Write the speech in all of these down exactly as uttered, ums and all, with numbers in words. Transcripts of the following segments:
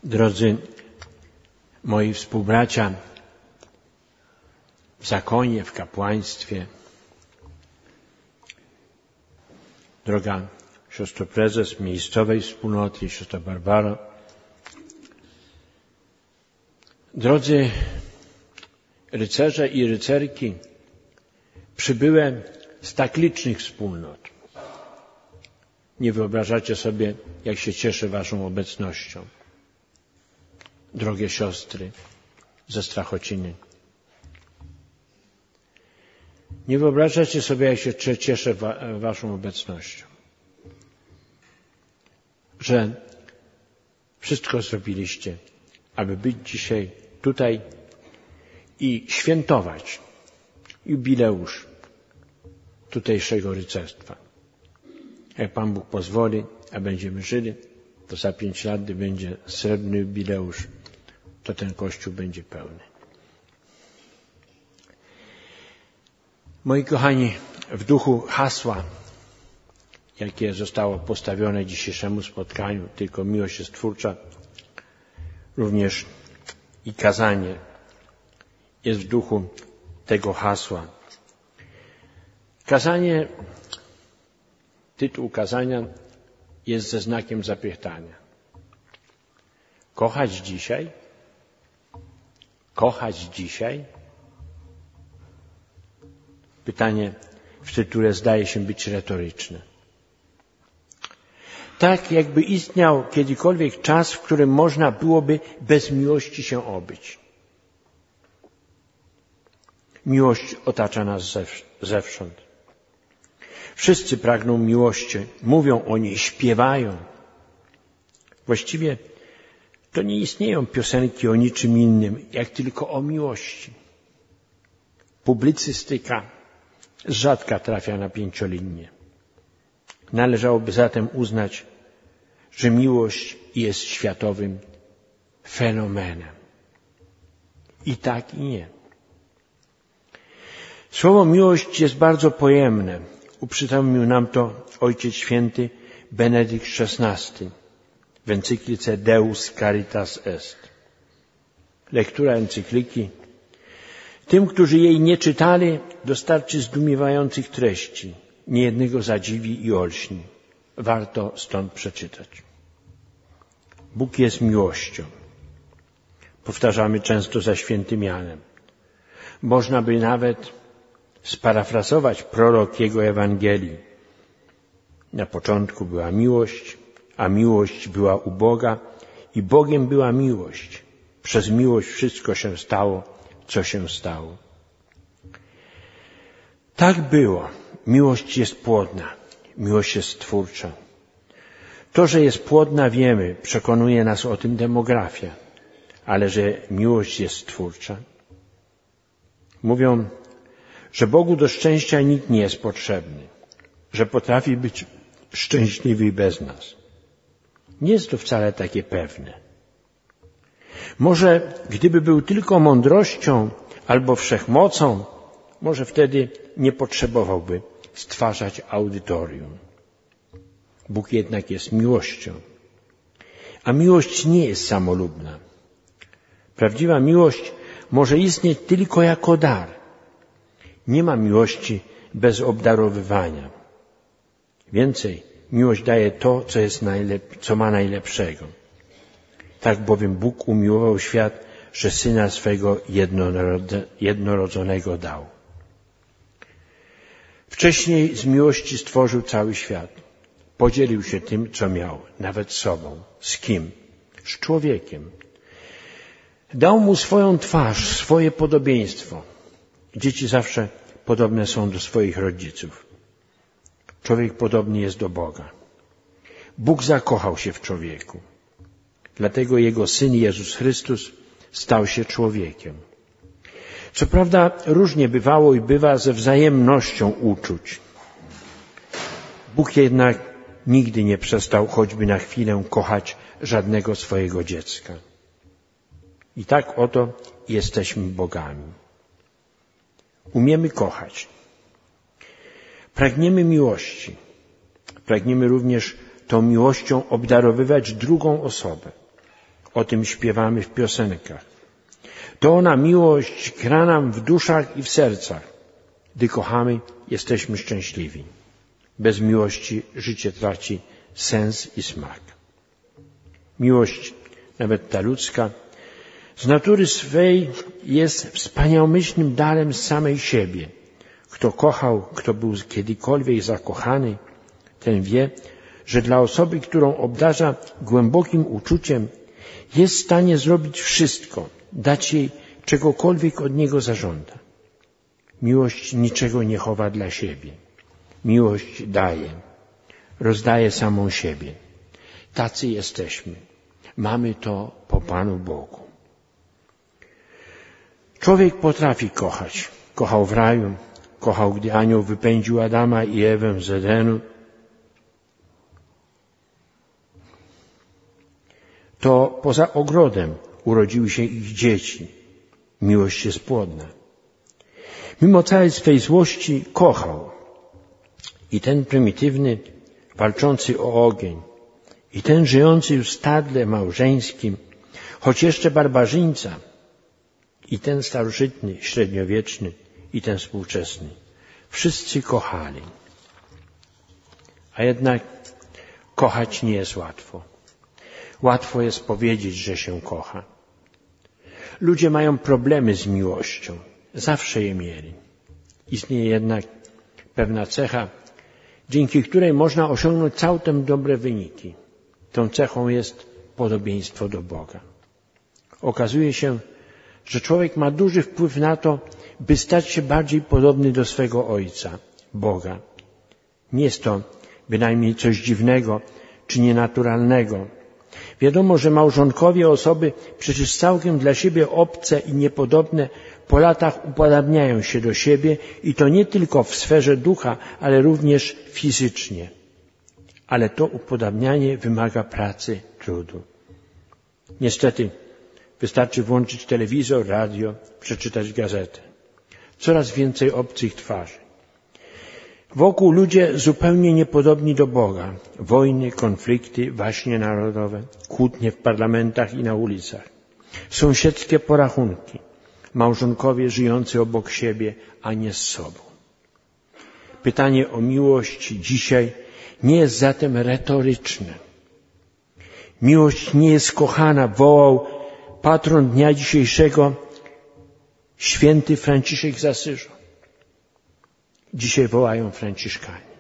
Drodzy moi współbracia w zakonie, w kapłaństwie, droga siostro prezes miejscowej wspólnoty, siostra Barbara, drodzy rycerze i rycerki przybyłe z tak licznych wspólnot. Nie wyobrażacie sobie, jak się cieszę waszą obecnością. Drogie siostry ze Strachociny. Nie wyobrażacie sobie, jak się cieszę wa- waszą obecnością. Że wszystko zrobiliście, aby być dzisiaj tutaj i świętować jubileusz tutejszego rycerstwa. Jak Pan Bóg pozwoli, a będziemy żyli, to za pięć lat, gdy będzie srebrny jubileusz, to ten Kościół będzie pełny. Moi kochani, w duchu hasła, jakie zostało postawione dzisiejszemu spotkaniu, tylko miłość jest twórcza, również i kazanie jest w duchu tego hasła. Kazanie, tytuł kazania jest ze znakiem zapytania. Kochać dzisiaj? Kochać dzisiaj? Pytanie w tytule zdaje się być retoryczne. Tak jakby istniał kiedykolwiek czas, w którym można byłoby bez miłości się obyć. Miłość otacza nas zewsząd. Wszyscy pragną miłości, mówią o niej, śpiewają. Właściwie to nie istnieją piosenki o niczym innym, jak tylko o miłości. Publicystyka z rzadka trafia na pięciolinię. Należałoby zatem uznać, że miłość jest światowym fenomenem. I tak, i nie. Słowo miłość jest bardzo pojemne. Uprzytomnił nam to Ojciec Święty Benedykt szesnasty w encyklice Deus Caritas Est. Lektura encykliki tym, którzy jej nie czytali, dostarczy zdumiewających treści. Niejednego zadziwi i olśni. Warto stąd przeczytać. Bóg jest miłością. Powtarzamy często za świętym Janem. Można by nawet sparafrazować prorok jego Ewangelii. Na początku była miłość, a miłość była u Boga i Bogiem była miłość. Przez miłość wszystko się stało, co się stało. Tak było. Miłość jest płodna. Miłość jest twórcza. To, że jest płodna, wiemy, przekonuje nas o tym demografia. Ale że miłość jest twórcza? Mówią, że Bogu do szczęścia nikt nie jest potrzebny. Że potrafi być szczęśliwy bez nas. Nie jest to wcale takie pewne. Może gdyby był tylko mądrością albo wszechmocą, może wtedy nie potrzebowałby stwarzać audytorium. Bóg jednak jest miłością. A miłość nie jest samolubna. Prawdziwa miłość może istnieć tylko jako dar. Nie ma miłości bez obdarowywania. Więcej, miłość daje to, co jest najlep- co ma najlepszego. Tak bowiem Bóg umiłował świat, że Syna swego jednorodze- jednorodzonego dał. Wcześniej z miłości stworzył cały świat. Podzielił się tym, co miał, nawet sobą. Z kim? Z człowiekiem. Dał mu swoją twarz, swoje podobieństwo. Dzieci zawsze podobne są do swoich rodziców. Człowiek podobny jest do Boga. Bóg zakochał się w człowieku. Dlatego Jego Syn Jezus Chrystus stał się człowiekiem. Co prawda różnie bywało i bywa ze wzajemnością uczuć. Bóg jednak nigdy nie przestał choćby na chwilę kochać żadnego swojego dziecka. I tak oto jesteśmy bogami. Umiemy kochać. Pragniemy miłości. Pragniemy również tą miłością obdarowywać drugą osobę. O tym śpiewamy w piosenkach. To ona miłość gra nam w duszach i w sercach. Gdy kochamy, jesteśmy szczęśliwi. Bez miłości życie traci sens i smak. Miłość, nawet ta ludzka, z natury swej jest wspaniałomyślnym darem z samej siebie. Kto kochał, kto był kiedykolwiek zakochany, ten wie, że dla osoby, którą obdarza głębokim uczuciem, jest w stanie zrobić wszystko, dać jej czegokolwiek od niego zażąda. Miłość niczego nie chowa dla siebie. Miłość daje, rozdaje samą siebie. Tacy jesteśmy. Mamy to po Panu Bogu. Człowiek potrafi kochać. Kochał w raju, kochał, gdy anioł wypędził Adama i Ewę z Edenu. To poza ogrodem urodziły się ich dzieci. Miłość jest płodna. Mimo całej swej złości kochał. I ten prymitywny, walczący o ogień, i ten żyjący już w stadle małżeńskim, choć jeszcze barbarzyńca, i ten starożytny, średniowieczny, i ten współczesny. Wszyscy kochali. A jednak kochać nie jest łatwo. Łatwo jest powiedzieć, że się kocha. Ludzie mają problemy z miłością. Zawsze je mieli. Istnieje jednak pewna cecha, dzięki której można osiągnąć całkiem dobre wyniki. Tą cechą jest podobieństwo do Boga. Okazuje się, że człowiek ma duży wpływ na to, by stać się bardziej podobny do swego Ojca, Boga. Nie jest to bynajmniej coś dziwnego czy nienaturalnego. Wiadomo, że małżonkowie, osoby przecież całkiem dla siebie obce i niepodobne, po latach upodabniają się do siebie i to nie tylko w sferze ducha, ale również fizycznie. Ale to upodabnianie wymaga pracy, trudu. Niestety, wystarczy włączyć telewizor, radio, przeczytać gazetę. Coraz więcej obcych twarzy. Wokół ludzie zupełnie niepodobni do Boga. Wojny, konflikty, waśnie narodowe, kłótnie w parlamentach i na ulicach. Sąsiedzkie porachunki. Małżonkowie żyjący obok siebie, a nie z sobą. Pytanie o miłość dzisiaj nie jest zatem retoryczne. Miłość nie jest kochana, wołał patron dnia dzisiejszego, święty Franciszek z Asyżu. Dzisiaj wołają Franciszkanie.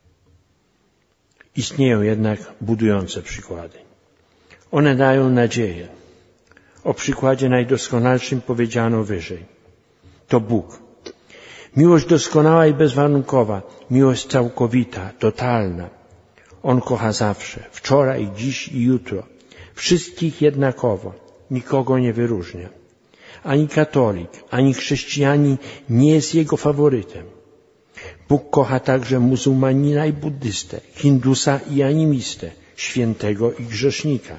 Istnieją jednak budujące przykłady. One dają nadzieję. O przykładzie najdoskonalszym powiedziano wyżej. To Bóg. Miłość doskonała i bezwarunkowa. Miłość całkowita, totalna. On kocha zawsze. Wczoraj, dziś i jutro. Wszystkich jednakowo. Nikogo nie wyróżnia. Ani katolik, ani chrześcijanin nie jest jego faworytem. Bóg kocha także muzułmanina i buddystę, hindusa i animistę, świętego i grzesznika.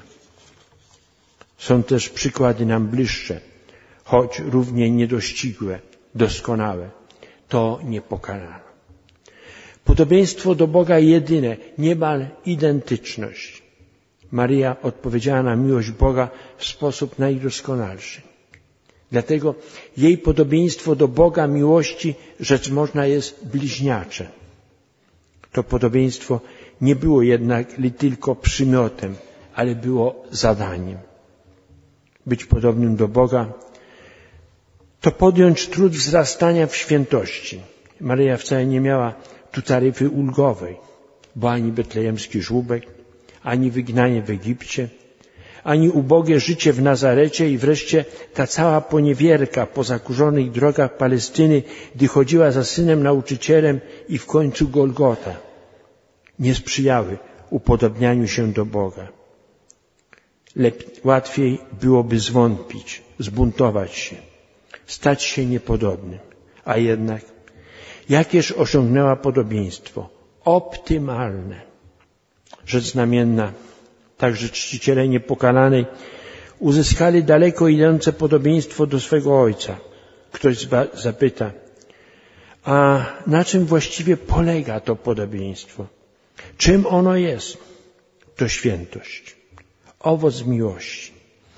Są też przykłady nam bliższe, choć równie niedościgłe, doskonałe. To nie pokarano. Podobieństwo do Boga jedyne, niemal identyczność. Maryja odpowiedziała na miłość Boga w sposób najdoskonalszy. Dlatego jej podobieństwo do Boga miłości, rzecz można, jest bliźniacze. To podobieństwo nie było jednak li tylko przymiotem, ale było zadaniem. Być podobnym do Boga to podjąć trud wzrastania w świętości. Maryja wcale nie miała tu taryfy ulgowej, bo ani betlejemski żłóbek, ani wygnanie w Egipcie, ani ubogie życie w Nazarecie i wreszcie ta cała poniewierka po zakurzonych drogach Palestyny, gdy chodziła za synem nauczycielem i w końcu Golgota, nie sprzyjały upodobnianiu się do Boga. Lepiej, łatwiej byłoby zwątpić, zbuntować się, stać się niepodobnym. A jednak, jakież osiągnęła podobieństwo? Optymalne. Rzecz znamienna. Także czciciele niepokalanej uzyskali daleko idące podobieństwo do swego Ojca. Ktoś zapyta, a na czym właściwie polega to podobieństwo? Czym ono jest? To świętość, owoc miłości.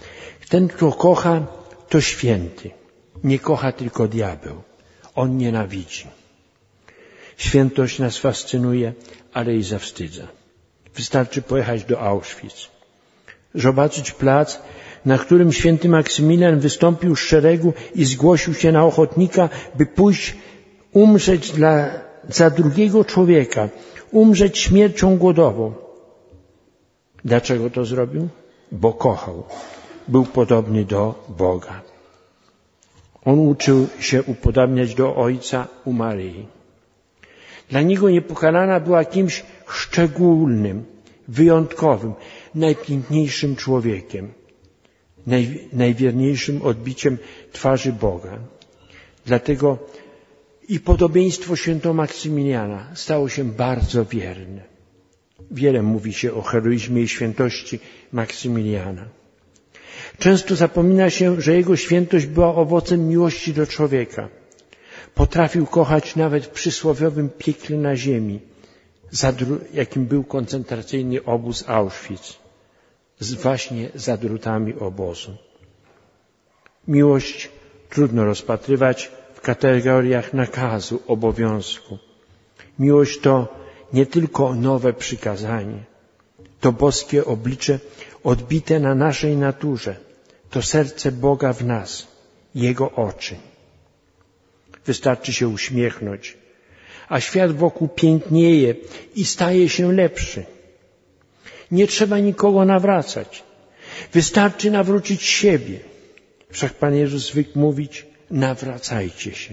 Ten, kto kocha, to święty. Nie kocha tylko diabeł. On nienawidzi. Świętość nas fascynuje, ale i zawstydza. Wystarczy pojechać do Auschwitz, zobaczyć plac, na którym święty Maksymilian wystąpił z szeregu i zgłosił się na ochotnika, by pójść umrzeć dla, za drugiego człowieka, umrzeć śmiercią głodową. Dlaczego to zrobił? Bo kochał. Był podobny do Boga. On uczył się upodabniać do Ojca u Maryi. Dla niego niepokalana była kimś szczególnym, wyjątkowym, najpiękniejszym człowiekiem, naj, najwierniejszym odbiciem twarzy Boga. Dlatego i podobieństwo świętego Maksymiliana stało się bardzo wierne. Wiele mówi się o heroizmie i świętości Maksymiliana. Często zapomina się, że jego świętość była owocem miłości do człowieka. Potrafił kochać nawet w przysłowiowym piekle na ziemi, jakim był koncentracyjny obóz Auschwitz, właśnie za drutami obozu. Miłość trudno rozpatrywać w kategoriach nakazu, obowiązku. Miłość to nie tylko nowe przykazanie, to boskie oblicze odbite na naszej naturze, to serce Boga w nas, Jego oczy. Wystarczy się uśmiechnąć, a świat wokół pięknieje i staje się lepszy. Nie trzeba nikogo nawracać. Wystarczy nawrócić siebie. Wszak Pan Jezus zwykł mówić, nawracajcie się.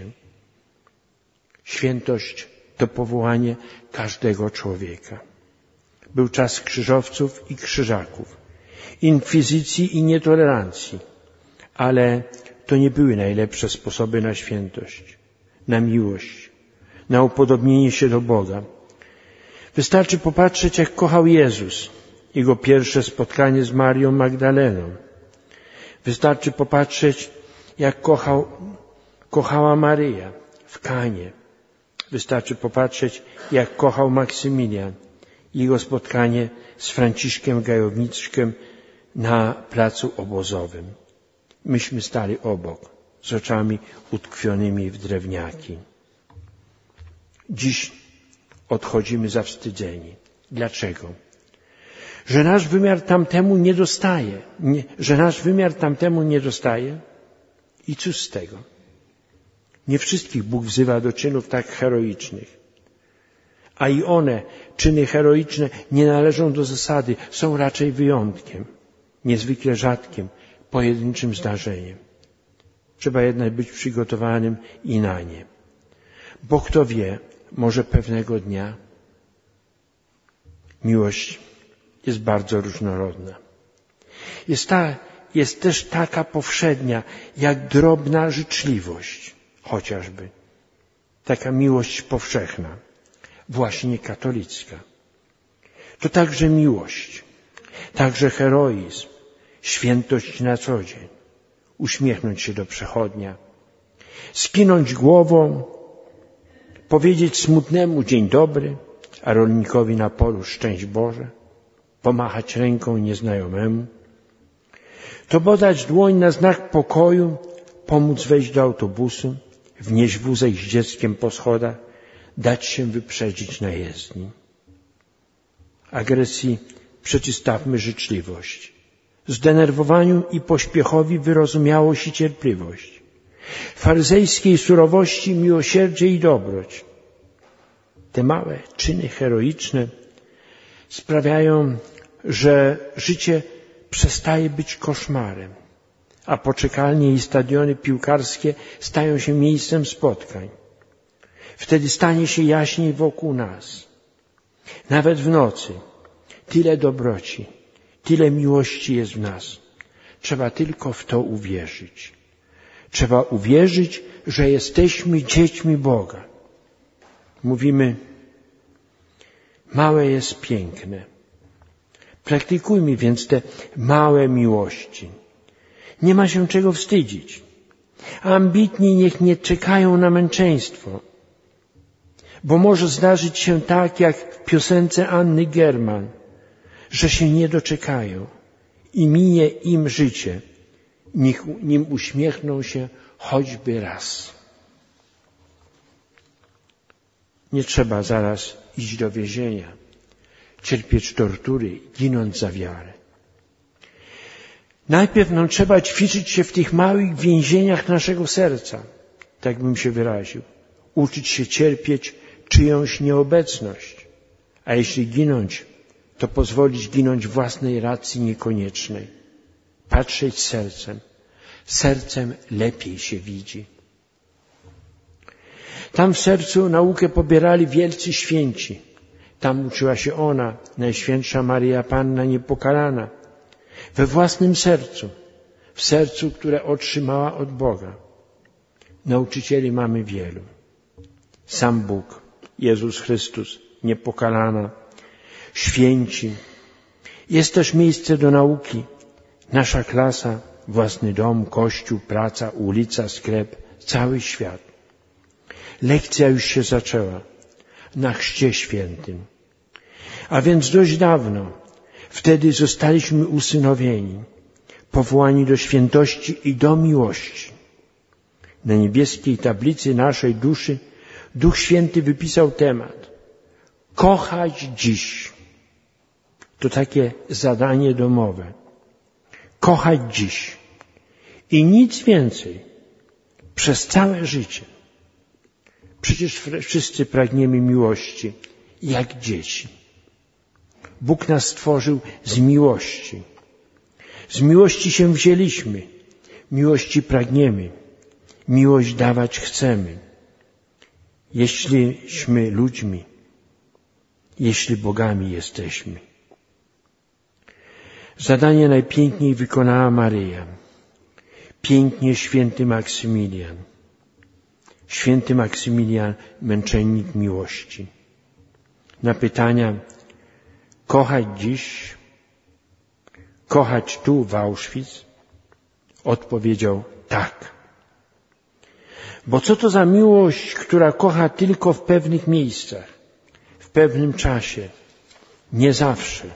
Świętość to powołanie każdego człowieka. Był czas krzyżowców i krzyżaków, inkwizycji i nietolerancji, ale to nie były najlepsze sposoby na świętość, na miłość, na upodobnienie się do Boga. Wystarczy popatrzeć, jak kochał Jezus, Jego pierwsze spotkanie z Marią Magdaleną. Wystarczy popatrzeć, jak kochał, kochała Maryja w Kanie. Wystarczy popatrzeć, jak kochał Maksymilian, jego spotkanie z Franciszkiem Gajowniczkiem na placu obozowym. Myśmy stali obok, z oczami utkwionymi w drewniaki. Dziś odchodzimy zawstydzeni. Dlaczego? Że nasz wymiar tamtemu nie dostaje. Nie, że nasz wymiar tamtemu nie dostaje? I cóż z tego? Nie wszystkich Bóg wzywa do czynów tak heroicznych. A i one, czyny heroiczne, nie należą do zasady, są raczej wyjątkiem, niezwykle rzadkim, pojedynczym zdarzeniem. Trzeba jednak być przygotowanym i na nie. Bo kto wie, może pewnego dnia miłość jest bardzo różnorodna. Jest, ta, jest też taka powszednia, jak drobna życzliwość, chociażby. Taka miłość powszechna, właśnie katolicka. To także miłość, także heroizm, świętość na co dzień. Uśmiechnąć się do przechodnia, skinąć głową, powiedzieć smutnemu dzień dobry, a rolnikowi na polu szczęść Boże, pomachać ręką nieznajomemu. To podać dłoń na znak pokoju, pomóc wejść do autobusu, wnieść wózek z dzieckiem po schodach, dać się wyprzedzić na jezdni. Agresji przeciwstawmy życzliwość. Zdenerwowaniu i pośpiechowi wyrozumiałość i cierpliwość. Faryzejskiej surowości miłosierdzie i dobroć. Te małe czyny heroiczne sprawiają, że życie przestaje być koszmarem, a poczekalnie i stadiony piłkarskie stają się miejscem spotkań. Wtedy stanie się jaśniej wokół nas. Nawet w nocy tyle dobroci, tyle miłości jest w nas. Trzeba tylko w to uwierzyć. Trzeba uwierzyć, że jesteśmy dziećmi Boga. Mówimy, małe jest piękne. Praktykujmy więc te małe miłości. Nie ma się czego wstydzić. Ambitni niech nie czekają na męczeństwo. Bo może zdarzyć się tak, jak w piosence Anny German, że się nie doczekają i minie im życie, niech, nim uśmiechną się choćby raz. Nie trzeba zaraz iść do więzienia, cierpieć tortury, ginąć za wiarę. Najpierw nam trzeba ćwiczyć się w tych małych więzieniach naszego serca, tak bym się wyraził. Uczyć się cierpieć czyjąś nieobecność, a jeśli ginąć, to pozwolić ginąć własnej racji niekoniecznej. Patrzeć sercem. Sercem lepiej się widzi. Tam w sercu naukę pobierali wielcy święci. Tam uczyła się ona, Najświętsza Maryja Panna Niepokalana. We własnym sercu, w sercu, które otrzymała od Boga. Nauczycieli mamy wielu. Sam Bóg, Jezus Chrystus, Niepokalana, święci. Jest też miejsce do nauki. Nasza klasa, własny dom, kościół, praca, ulica, sklep, cały świat. Lekcja już się zaczęła na Chrzcie Świętym. A więc dość dawno, wtedy zostaliśmy usynowieni, powołani do świętości i do miłości. Na niebieskiej tablicy naszej duszy Duch Święty wypisał temat. Kochać dziś. To takie zadanie domowe. Kochać dziś. I nic więcej. Przez całe życie. Przecież wszyscy pragniemy miłości, jak dzieci. Bóg nas stworzył z miłości. Z miłości się wzięliśmy. Miłości pragniemy. Miłość dawać chcemy. Jeśliśmy ludźmi, jeśli bogami jesteśmy. Zadanie najpiękniej wykonała Maryja. Pięknie święty Maksymilian. Święty Maksymilian, męczennik miłości. Na pytania kochać dziś, kochać tu w Auschwitz, odpowiedział tak. Bo co to za miłość, która kocha tylko w pewnych miejscach, w pewnym czasie, nie zawsze.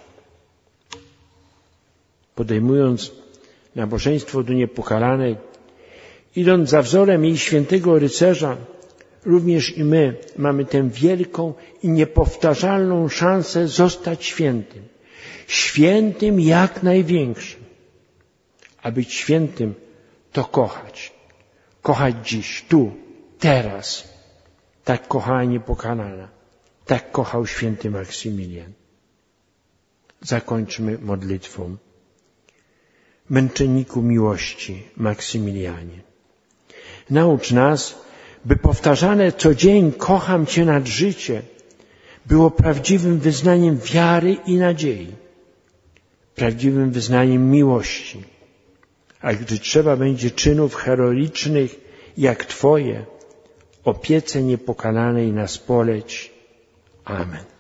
Podejmując nabożeństwo do Niepokalanej, idąc za wzorem jej świętego rycerza, również i my mamy tę wielką i niepowtarzalną szansę zostać świętym. Świętym jak największym. A być świętym to kochać. Kochać dziś, tu, teraz. Tak kochała Niepokalana. Tak kochał święty Maksymilian. Zakończmy modlitwą. Męczenniku miłości, Maksymilianie. Naucz nas, by powtarzane co dzień kocham Cię nad życie było prawdziwym wyznaniem wiary i nadziei. Prawdziwym wyznaniem miłości. A gdy trzeba będzie czynów heroicznych jak Twoje, opiece Niepokalanej nas poleć. Amen.